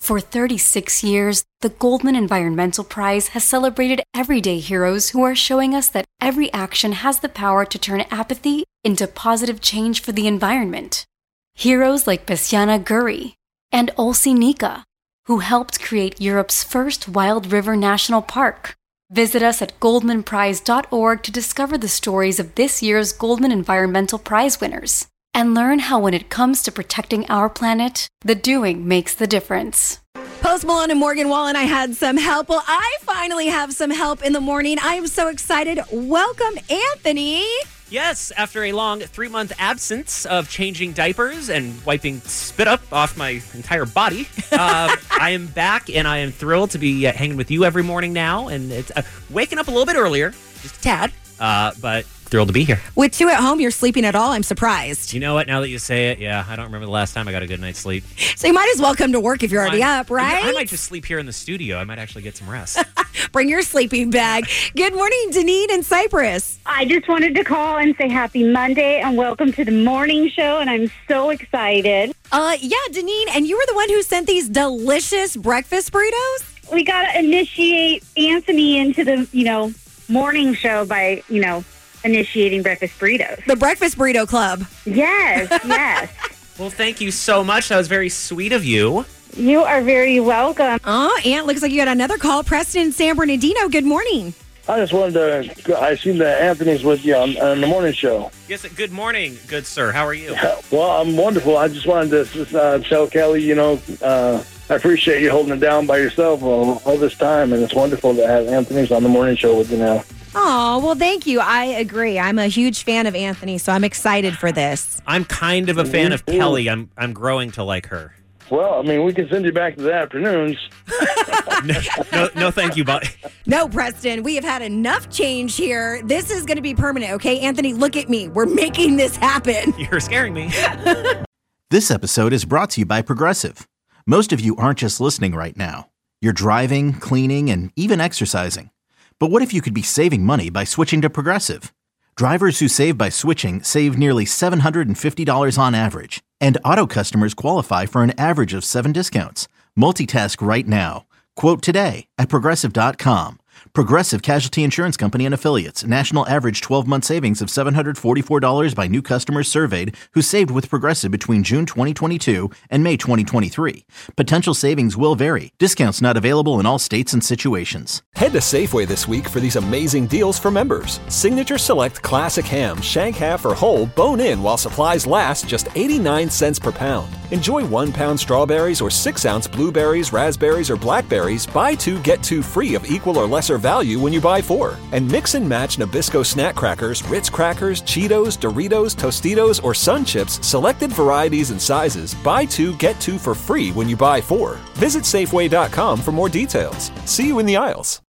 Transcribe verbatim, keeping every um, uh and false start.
For thirty-six years, the Goldman Environmental Prize has celebrated everyday heroes who are showing us that every action has the power to turn apathy into positive change for the environment. Heroes like Besiana Guri and Olsi Nika, who helped create Europe's first wild river national park. Visit us at goldman prize dot org to discover the stories of this year's Goldman Environmental Prize winners and learn how when it comes to protecting our planet, the doing makes the difference. Post Malone and Morgan Wallen, I had some help. Well, I finally have some help in the morning. I am so excited. Welcome, Anthony. Yes, after a long three-month absence of changing diapers and wiping spit up off my entire body, um, I am back, and I am thrilled to be uh, hanging with you every morning now. And it's uh, waking up a little bit earlier, just a tad, uh, but thrilled to be here. With two at home, you're sleeping at all? I'm surprised. You know what? Now that you say it, yeah, I don't remember the last time I got a good night's sleep. So you might as well come to work if you're already I, up, right? I might just sleep here in the studio. I might actually get some rest. Bring your sleeping bag. Good morning, Deneen in Cyprus. I just wanted to call and say happy Monday and welcome to the morning show, and I'm so excited. Uh, yeah, Deneen, and you were the one who sent these delicious breakfast burritos? We got to initiate Anthony into the, you know, morning show by, you know, initiating breakfast burritos. The Breakfast Burrito Club. Yes, yes. Well, thank you so much. That was very sweet of you. You are very welcome. Oh, Aunt, looks like you got another call. Preston and San Bernardino, good morning. I just wanted to, I seen that Anthony's with you on, on the morning show. Yes, good morning, good sir. How are you? Well, I'm wonderful. I just wanted to just, uh, tell Kelly, you know, uh, I appreciate you holding it down by yourself all, all this time, and it's wonderful to have Anthony's on the morning show with you now. Oh, well, thank you. I agree. I'm a huge fan of Anthony, so I'm excited for this. I'm kind of a fan of Kelly. I'm I'm growing to like her. Well, I mean, we can send you back to the afternoons. no, no, no, thank you, but No, Preston, we have had enough change here. This is going to be permanent, okay? Anthony, look at me. We're making this happen. You're scaring me. This episode is brought to you by Progressive. Most of you aren't just listening right now. You're driving, cleaning, and even exercising. But what if you could be saving money by switching to Progressive? Drivers who save by switching save nearly seven hundred fifty dollars on average. And auto customers qualify for an average of seven discounts. Multitask right now. Quote today at Progressive dot com. Progressive Casualty Insurance Company and Affiliates. National average twelve-month savings of seven hundred forty-four dollars by new customers surveyed who saved with Progressive between June twenty twenty-two and May twenty twenty-three. Potential savings will vary. Discounts not available in all states and situations. Head to Safeway this week for these amazing deals for members. Signature Select Classic Ham, Shank Half or Whole, bone-in while supplies last, just eighty-nine cents per pound. Enjoy one-pound strawberries or six-ounce blueberries, raspberries, or blackberries. Buy two, get two free of equal or lesser value when you buy four. And mix and match Nabisco snack crackers, Ritz crackers, Cheetos, Doritos, Tostitos, or Sun Chips, selected varieties and sizes. Buy two, get two for free when you buy four. Visit Safeway dot com for more details. See you in the aisles.